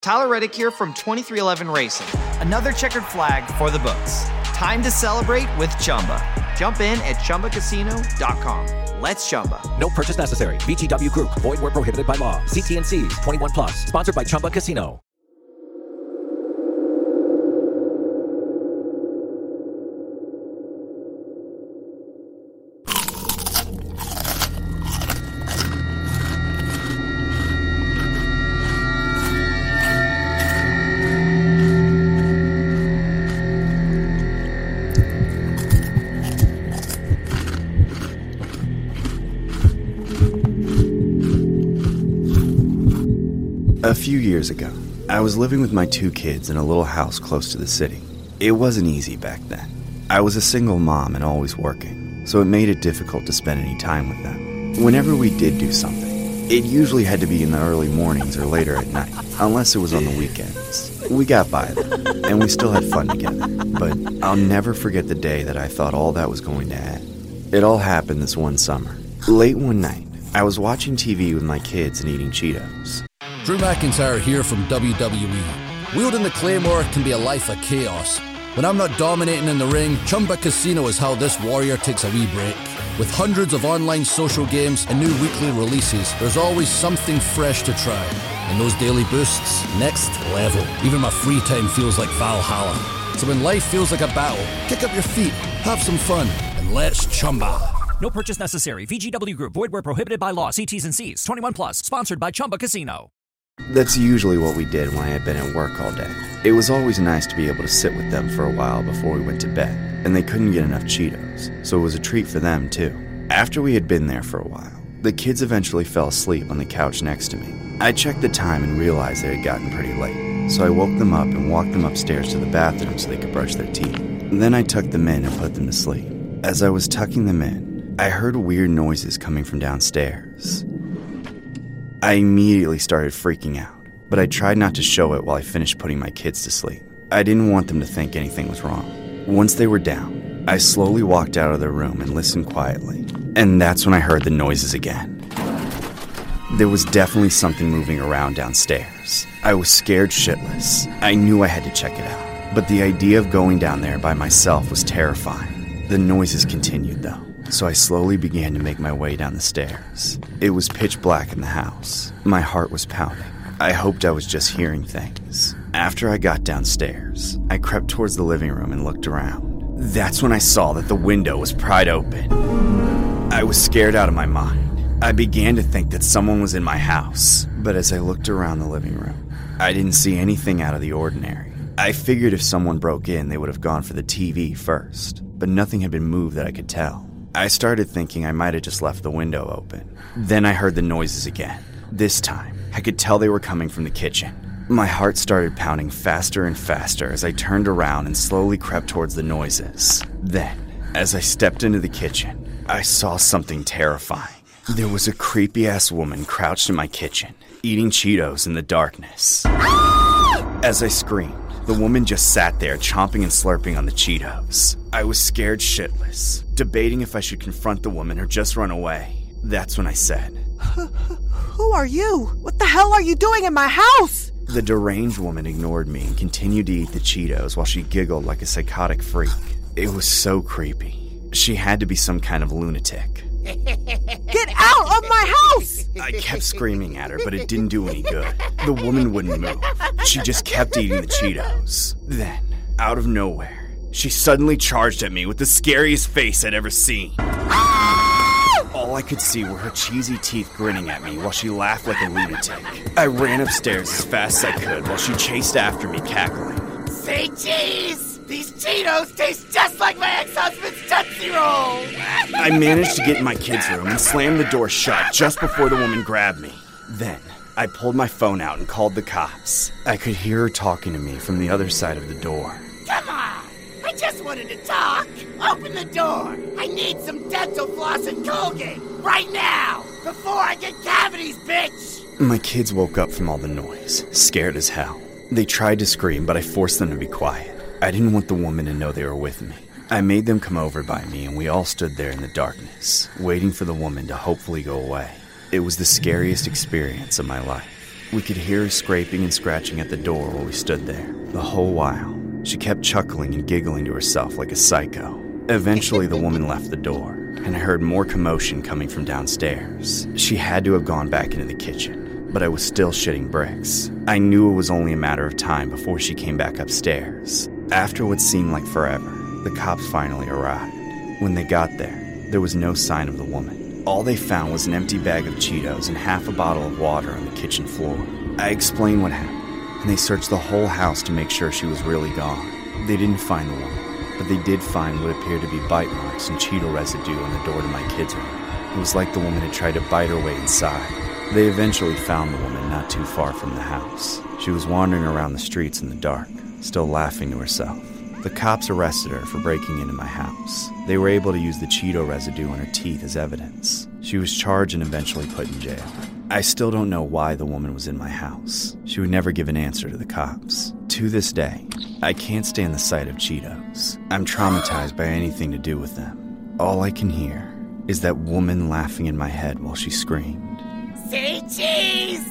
Tyler Reddick here from 2311 Racing. Another checkered flag for the books. Time to celebrate with Chumba. Jump in at ChumbaCasino.com. Let's Chumba. No purchase necessary. VGW Group. Void where prohibited by law. See T&Cs. 21 plus. Sponsored by Chumba Casino. A few years ago, I was living with my 2 kids in a little house close to the city. It wasn't easy back then. I was a single mom and always working, so it made it difficult to spend any time with them. Whenever we did do something, it usually had to be in the early mornings or later at night, unless it was on the weekends. We got by then, and we still had fun together, but I'll never forget the day that I thought all that was going to end. It all happened this one summer. Late one night, I was watching TV with my kids and eating Cheetos. Drew McIntyre here from WWE. Wielding the Claymore can be a life of chaos. When I'm not dominating in the ring, Chumba Casino is how this warrior takes a wee break. With hundreds of online social games and new weekly releases, there's always something fresh to try. And those daily boosts, next level. Even my free time feels like Valhalla. So when life feels like a battle, kick up your feet, have some fun, and let's Chumba. No purchase necessary. VGW Group. Void where prohibited by law. See T's and C's. 21 plus. Sponsored by Chumba Casino. That's usually what we did when I had been at work all day. It was always nice to be able to sit with them for a while before we went to bed, and they couldn't get enough Cheetos, so it was a treat for them too. After we had been there for a while, the kids eventually fell asleep on the couch next to me. I checked the time and realized it had gotten pretty late, so I woke them up and walked them upstairs to the bathroom so they could brush their teeth. Then I tucked them in and put them to sleep. As I was tucking them in, I heard weird noises coming from downstairs. I immediately started freaking out, but I tried not to show it while I finished putting my kids to sleep. I didn't want them to think anything was wrong. Once they were down, I slowly walked out of the room and listened quietly, and that's when I heard the noises again. There was definitely something moving around downstairs. I was scared shitless. I knew I had to check it out, but the idea of going down there by myself was terrifying. The noises continued though, so I slowly began to make my way down the stairs. It was pitch black in the house. My heart was pounding. I hoped I was just hearing things. After I got downstairs, I crept towards the living room and looked around. That's when I saw that the window was pried open. I was scared out of my mind. I began to think that someone was in my house, but as I looked around the living room, I didn't see anything out of the ordinary. I figured if someone broke in, they would have gone for the TV first, but nothing had been moved that I could tell. I started thinking I might have just left the window open. Then I heard the noises again. This time, I could tell they were coming from the kitchen. My heart started pounding faster and faster as I turned around and slowly crept towards the noises. Then, as I stepped into the kitchen, I saw something terrifying. There was a creepy-ass woman crouched in my kitchen, eating Cheetos in the darkness. As I screamed, the woman just sat there chomping and slurping on the Cheetos. I was scared shitless, debating if I should confront the woman or just run away. That's when I said, "Who are you? What the hell are you doing in my house?" The deranged woman ignored me and continued to eat the Cheetos while she giggled like a psychotic freak. It was so creepy. She had to be some kind of lunatic. "Get out of my house!" I kept screaming at her, but it didn't do any good. The woman wouldn't move. She just kept eating the Cheetos. Then, out of nowhere, she suddenly charged at me with the scariest face I'd ever seen. All I could see were her cheesy teeth grinning at me while she laughed like a lunatic. I ran upstairs as fast as I could while she chased after me, cackling. "Say cheese! These Cheetos taste just like my ex-husband's Tootsie Roll!" I managed to get in my kids' room and slammed the door shut just before the woman grabbed me. Then, I pulled my phone out and called the cops. I could hear her talking to me from the other side of the door. "Come on! I just wanted to talk! Open the door! I need some dental floss and Colgate! Right now! Before I get cavities, bitch!" My kids woke up from all the noise, scared as hell. They tried to scream, but I forced them to be quiet. I didn't want the woman to know they were with me. I made them come over by me, and we all stood there in the darkness, waiting for the woman to hopefully go away. It was the scariest experience of my life. We could hear her scraping and scratching at the door while we stood there. The whole while, she kept chuckling and giggling to herself like a psycho. Eventually, the woman left the door, and I heard more commotion coming from downstairs. She had to have gone back into the kitchen, but I was still shitting bricks. I knew it was only a matter of time before she came back upstairs. After what seemed like forever, the cops finally arrived. When they got there was no sign of the woman. All they found was an empty bag of Cheetos and half a bottle of water on the kitchen floor. I explained what happened, and they searched the whole house to make sure she was really gone. They didn't find the woman, but they did find what appeared to be bite marks and Cheeto residue on the door to my kids' room. It was like the woman had tried to bite her way inside. They eventually found the woman not too far from the house. She was wandering around the streets in the dark, still laughing to herself. The cops arrested her for breaking into my house. They were able to use the Cheeto residue on her teeth as evidence. She was charged and eventually put in jail. I still don't know why the woman was in my house. She would never give an answer to the cops. To this day, I can't stand the sight of Cheetos. I'm traumatized by anything to do with them. All I can hear is that woman laughing in my head while she screamed. Say cheese!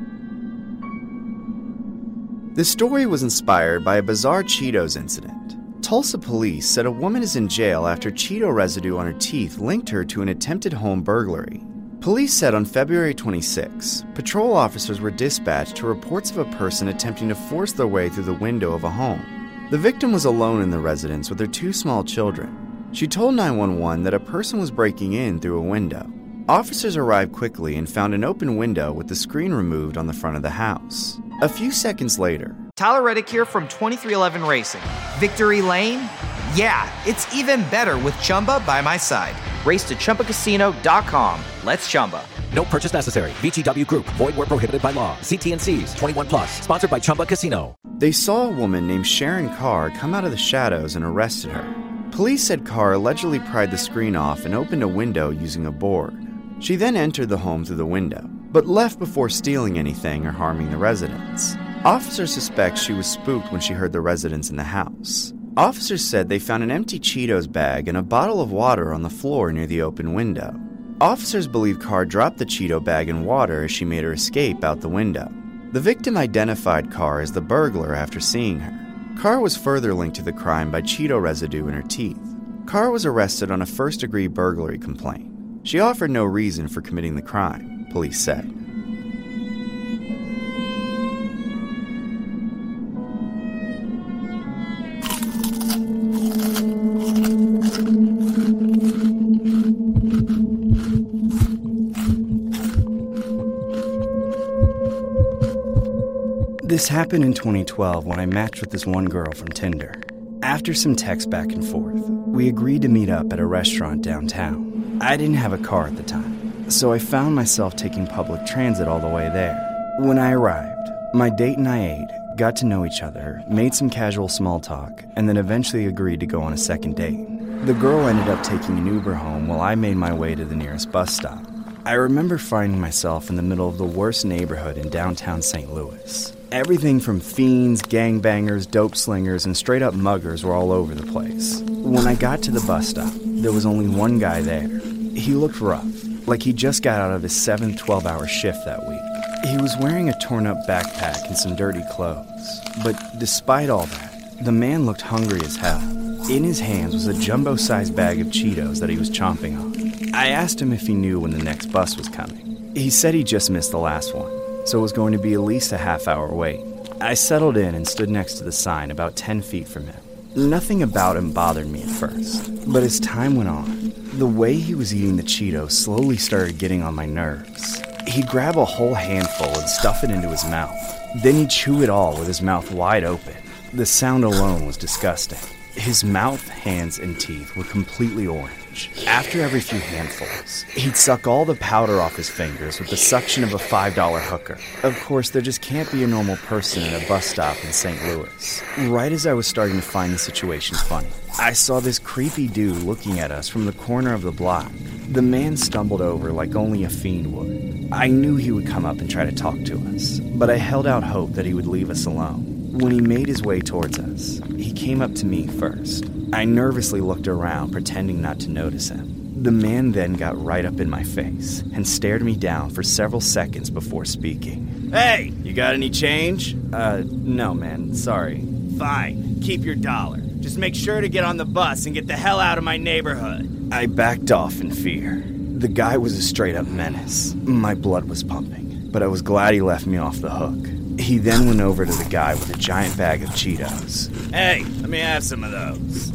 This story was inspired by a bizarre Cheetos incident. Tulsa police said a woman is in jail after Cheeto residue on her teeth linked her to an attempted home burglary. Police said on February 26, patrol officers were dispatched to reports of a person attempting to force their way through the window of a home. The victim was alone in the residence with her 2 small children. She told 911 that a person was breaking in through a window. Officers arrived quickly and found an open window with the screen removed on the front of the house. A few seconds later, Tyler Reddick here from 2311 Racing. Victory Lane? Yeah, it's even better with Chumba by my side. Race to ChumbaCasino.com. Let's Chumba. No purchase necessary. VGW Group. Void where prohibited by law. See T&Cs. 21 plus. Sponsored by Chumba Casino. They saw a woman named Sharon Carr come out of the shadows and arrested her. Police said Carr allegedly pried the screen off and opened a window using a board. She then entered the home through the window, but left before stealing anything or harming the residents. Officers suspect she was spooked when she heard the residents in the house. Officers said they found an empty Cheetos bag and a bottle of water on the floor near the open window. Officers believe Carr dropped the Cheeto bag in water as she made her escape out the window. The victim identified Carr as the burglar after seeing her. Carr was further linked to the crime by Cheeto residue in her teeth. Carr was arrested on a first-degree burglary complaint. She offered no reason for committing the crime, police said. This happened in 2012 when I matched with this one girl from Tinder. After some texts back and forth, we agreed to meet up at a restaurant downtown. I didn't have a car at the time, so I found myself taking public transit all the way there. When I arrived, my date and I ate, got to know each other, made some casual small talk, and then eventually agreed to go on a second date. The girl ended up taking an Uber home while I made my way to the nearest bus stop. I remember finding myself in the middle of the worst neighborhood in downtown St. Louis. Everything from fiends, gangbangers, dope slingers, and straight-up muggers were all over the place. When I got to the bus stop, there was only one guy there. He looked rough, like he just got out of his 7th 12-hour shift that week. He was wearing a torn-up backpack and some dirty clothes. But despite all that, the man looked hungry as hell. In his hands was a jumbo-sized bag of Cheetos that he was chomping on. I asked him if he knew when the next bus was coming. He said he just missed the last one, so it was going to be at least a half-hour wait. I settled in and stood next to the sign about 10 feet from him. Nothing about him bothered me at first, but as time went on, the way he was eating the Cheetos slowly started getting on my nerves. He'd grab a whole handful and stuff it into his mouth. Then he'd chew it all with his mouth wide open. The sound alone was disgusting. His mouth, hands, and teeth were completely orange. After every few handfuls, he'd suck all the powder off his fingers with the suction of a $5 hooker. Of course, there just can't be a normal person at a bus stop in St. Louis. Right as I was starting to find the situation funny, I saw this creepy dude looking at us from the corner of the block. The man stumbled over like only a fiend would. I knew he would come up and try to talk to us, but I held out hope that he would leave us alone. When he made his way towards us, he came up to me first. I nervously looked around, pretending not to notice him. The man then got right up in my face and stared me down for several seconds before speaking. Hey, you got any change? No, man, sorry. Fine, keep your $1. Just make sure to get on the bus and get the hell out of my neighborhood. I backed off in fear. The guy was a straight-up menace. My blood was pumping, but I was glad he left me off the hook. He then went over to the guy with a giant bag of Cheetos. Hey, let me have some of those.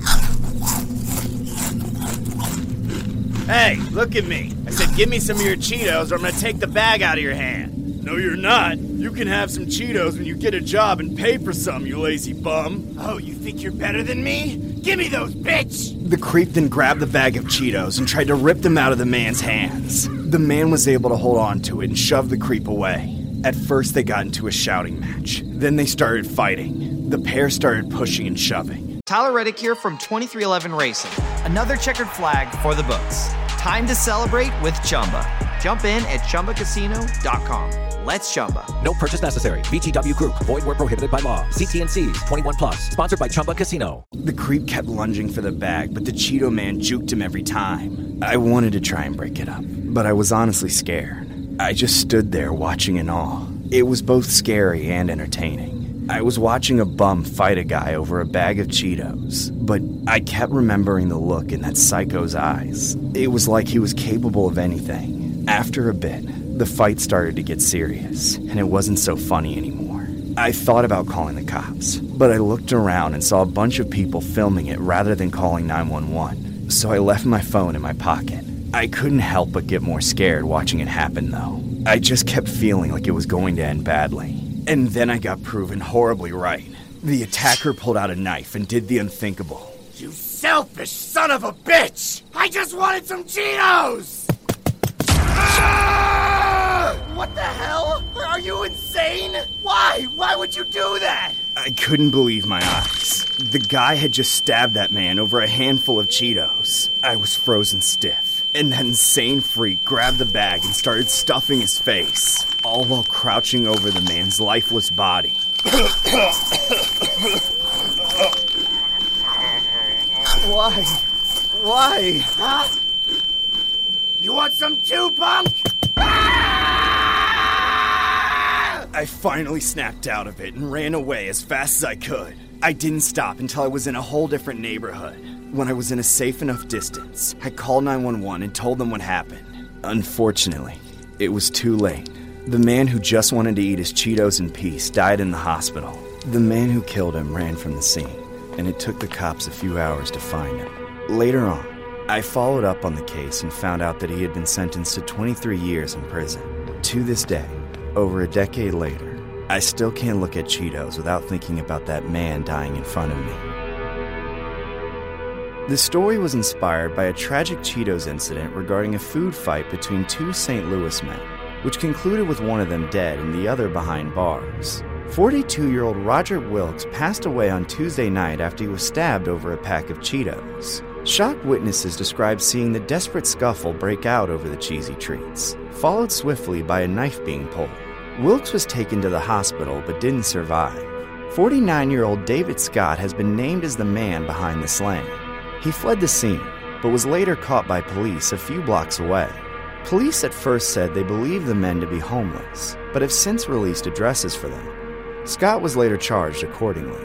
Hey, look at me. I said give me some of your Cheetos or I'm gonna take the bag out of your hand. No, you're not. You can have some Cheetos when you get a job and pay for some, you lazy bum. Oh, you think you're better than me? Give me those, bitch! The creep then grabbed the bag of Cheetos and tried to rip them out of the man's hands. The man was able to hold on to it and shove the creep away. At first, they got into a shouting match. Then they started fighting. The pair started pushing and shoving. Tyler Reddick here from 2311 Racing. Another checkered flag for the books. Time to celebrate with Chumba. Jump in at ChumbaCasino.com. Let's Chumba. No purchase necessary. VGW Group. Void where prohibited by law. See T&Cs. 21 plus. Sponsored by Chumba Casino. The creep kept lunging for the bag, but the Cheeto man juked him every time. I wanted to try and break it up, but I was honestly scared. I just stood there watching in awe. It was both scary and entertaining. I was watching a bum fight a guy over a bag of Cheetos, but I kept remembering the look in that psycho's eyes. It was like he was capable of anything. After a bit, the fight started to get serious, and it wasn't so funny anymore. I thought about calling the cops, but I looked around and saw a bunch of people filming it rather than calling 911, so I left my phone in my pocket. I couldn't help but get more scared watching it happen, though. I just kept feeling like it was going to end badly. And then I got proven horribly right. The attacker pulled out a knife and did the unthinkable. You selfish son of a bitch! I just wanted some Cheetos! Ah! What the hell? Are you insane? Why? Why would you do that? I couldn't believe my eyes. The guy had just stabbed that man over a handful of Cheetos. I was frozen stiff. And that insane freak grabbed the bag and started stuffing his face, all while crouching over the man's lifeless body. Why? Huh? You want some too, punk? I finally snapped out of it and ran away as fast as I could. I didn't stop until I was in a whole different neighborhood. When I was in a safe enough distance, I called 911 and told them what happened. Unfortunately, it was too late. The man who just wanted to eat his Cheetos in peace died in the hospital. The man who killed him ran from the scene, and it took the cops a few hours to find him. Later on, I followed up on the case and found out that he had been sentenced to 23 years in prison. To this day, over a decade later, I still can't look at Cheetos without thinking about that man dying in front of me. The story was inspired by a tragic Cheetos incident regarding a food fight between two St. Louis men, which concluded with one of them dead and the other behind bars. 42-year-old Roger Wilkes passed away on Tuesday night after he was stabbed over a pack of Cheetos. Shocked witnesses described seeing the desperate scuffle break out over the cheesy treats, followed swiftly by a knife being pulled. Wilkes was taken to the hospital but didn't survive. 49-year-old David Scott has been named as the man behind the slaying. He fled the scene, but was later caught by police a few blocks away. Police at first said they believed the men to be homeless, but have since released addresses for them. Scott was later charged accordingly.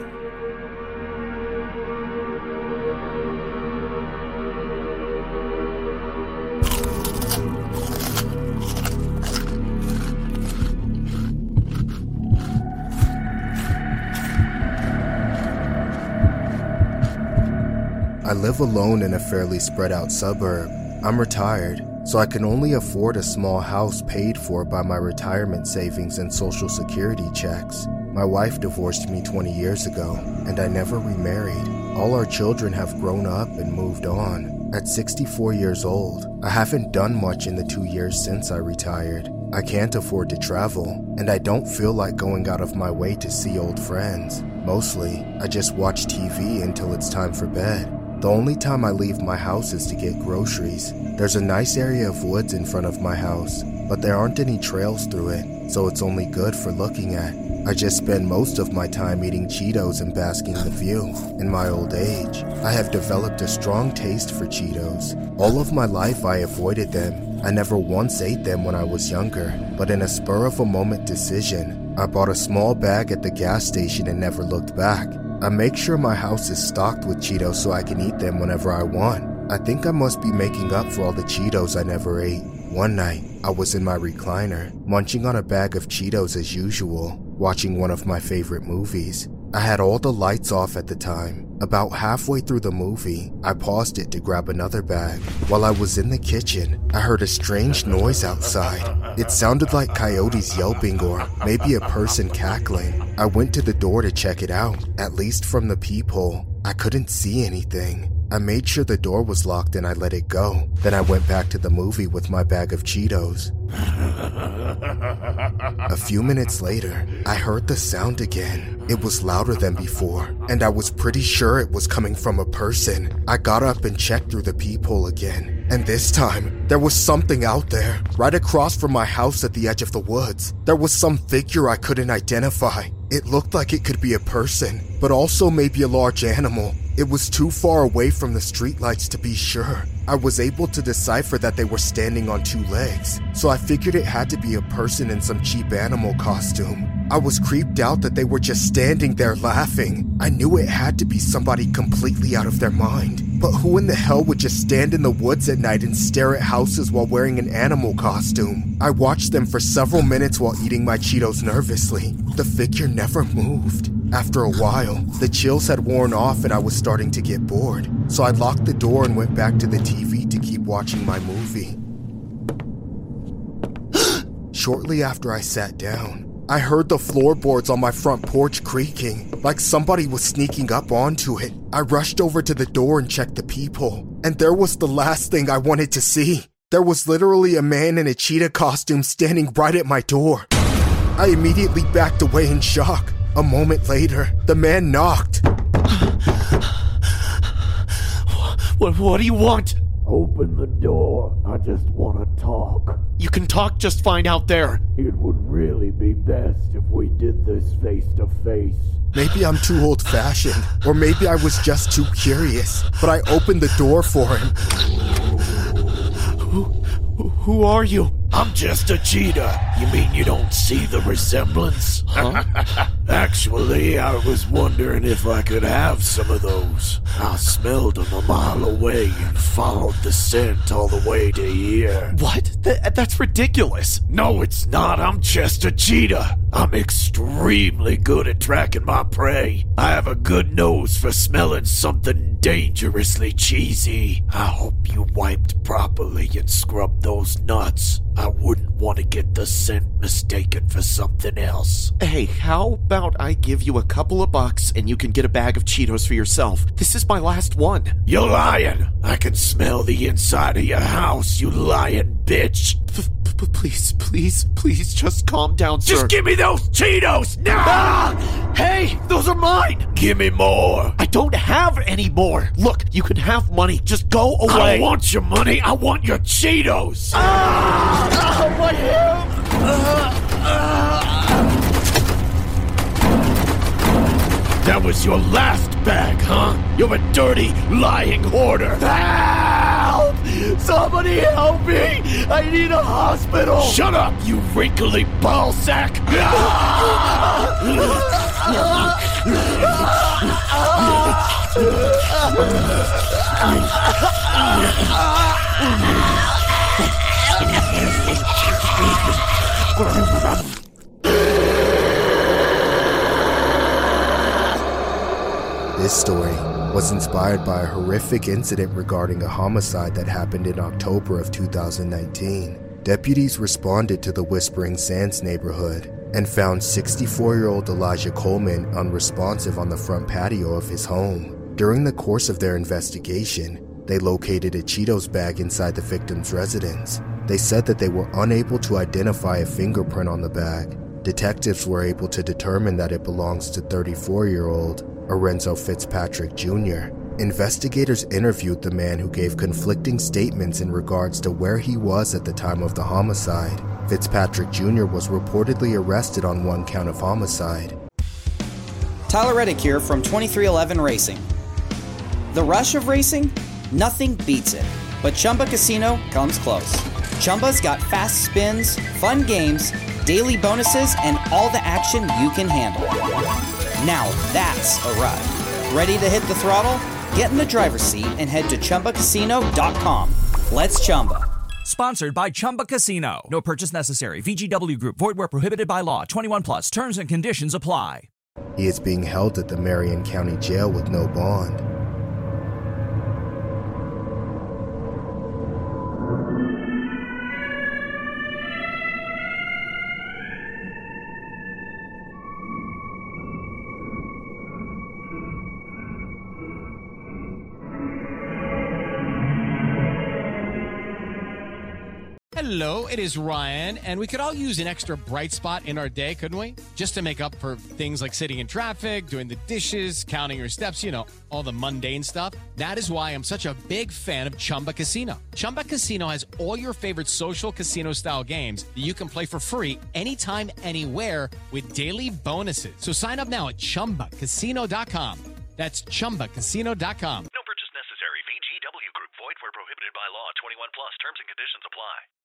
I live alone in a fairly spread out suburb. I'm retired, so I can only afford a small house paid for by my retirement savings and Social Security checks. My wife divorced me 20 years ago, and I never remarried. All our children have grown up and moved on. At 64 years old, I haven't done much in the 2 years since I retired. I can't afford to travel, and I don't feel like going out of my way to see old friends. Mostly, I just watch TV until it's time for bed. The only time I leave my house is to get groceries. There's a nice area of woods in front of my house, but there aren't any trails through it, so it's only good for looking at. I just spend most of my time eating Cheetos and basking in the view. In my old age, I have developed a strong taste for Cheetos. All of my life I avoided them. I never once ate them when I was younger, but in a spur-of-a-moment decision, I bought a small bag at the gas station and never looked back. I make sure my house is stocked with Cheetos so I can eat them whenever I want. I think I must be making up for all the Cheetos I never ate. One night, I was in my recliner, munching on a bag of Cheetos as usual, watching one of my favorite movies. I had all the lights off at the time. About halfway through the movie, I paused it to grab another bag. While I was in the kitchen, I heard a strange noise outside. It sounded like coyotes yelping or maybe a person cackling. I went to the door to check it out. At least from the peephole, I couldn't see anything. I made sure the door was locked and I let it go. Then I went back to the movie with my bag of Cheetos. A few minutes later, I heard the sound again. It was louder than before, and I was pretty sure it was coming from a person. I got up and checked through the peephole again, and this time, there was something out there, right across from my house at the edge of the woods. There was some figure I couldn't identify. It looked like it could be a person, but also maybe a large animal. It was too far away from the streetlights to be sure. I was able to decipher that they were standing on two legs, so I figured it had to be a person in some cheap animal costume. I was creeped out that they were just standing there laughing. I knew it had to be somebody completely out of their mind. But who in the hell would just stand in the woods at night and stare at houses while wearing an animal costume? I watched them for several minutes while eating my Cheetos nervously. The figure never moved. After a while, the chills had worn off and I was starting to get bored, so I locked the door and went back to the TV to keep watching my movie. Shortly after I sat down, I heard the floorboards on my front porch creaking, like somebody was sneaking up onto it. I rushed over to the door and checked the peephole, and there was the last thing I wanted to see. There was literally a man in a cheetah costume standing right at my door. I immediately backed away in shock. A moment later, the man knocked. What do you want? Open the door. I just want to talk. You can talk just fine out there. It would really be best if we did this face to face. Maybe I'm too old-fashioned, or maybe I was just too curious, but I opened the door for him. Who are you? I'm just a cheetah. You mean you don't see the resemblance? Huh? Actually, I was wondering if I could have some of those. I smelled them a mile away and followed the scent all the way to here. What? That's ridiculous. No, it's not. I'm just a cheetah. I'm extremely good at tracking my prey. I have a good nose for smelling something dangerously cheesy. I hope you wiped properly and scrubbed those nuts. I wouldn't want to get the scent mistaken for something else. Hey, how about I give you a couple of bucks and you can get a bag of Cheetos for yourself? This is my last one. You're lying. I can smell the inside of your house, you lying bitch. Please, just calm down, sir. Just give me those Cheetos now! Ah! Hey, those are mine! Give me more! I don't have any more! Look, you can have money, just go away! I don't want your money, I want your Cheetos! My hip! That was your last bag, huh? You're a dirty, lying hoarder! Help! Somebody help me! I need a hospital! Shut up, you wrinkly ball sack! This story was inspired by a horrific incident regarding a homicide that happened in October of 2019. Deputies responded to the Whispering Sands neighborhood and found 64-year-old Elijah Coleman unresponsive on the front patio of his home. During the course of their investigation, they located a Cheetos bag inside the victim's residence. They said that they were unable to identify a fingerprint on the bag. Detectives were able to determine that it belongs to 34-year-old Orenzo Fitzpatrick Jr. Investigators interviewed the man who gave conflicting statements in regards to where he was at the time of the homicide. Fitzpatrick Jr. was reportedly arrested on one count of homicide. Tyler Reddick here from 2311 Racing. The rush of racing? Nothing beats it. But Chumba Casino comes close. Chumba's got fast spins, fun games, daily bonuses, and all the action you can handle. Now that's a ride. Ready to hit the throttle? Get in the driver's seat and head to ChumbaCasino.com. Let's Chumba. Sponsored by Chumba Casino. No purchase necessary. VGW Group. Void where prohibited by law. 21 plus. Terms and conditions apply. He is being held at the Marion County Jail with no bond. Hello, it is Ryan, and we could all use an extra bright spot in our day, couldn't we? Just to make up for things like sitting in traffic, doing the dishes, counting your steps, you know, all the mundane stuff. That is why I'm such a big fan of Chumba Casino. Chumba Casino has all your favorite social casino-style games that you can play for free anytime, anywhere with daily bonuses. So sign up now at ChumbaCasino.com. That's ChumbaCasino.com. No purchase necessary. VGW Group. Void where prohibited by law. 21 plus. Terms and conditions apply.